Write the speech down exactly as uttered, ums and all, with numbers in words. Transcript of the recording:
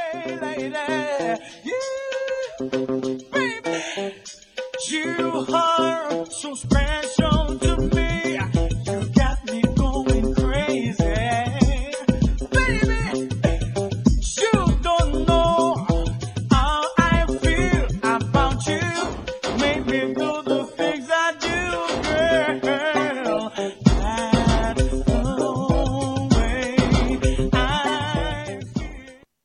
lady. You, baby, you are so special to me.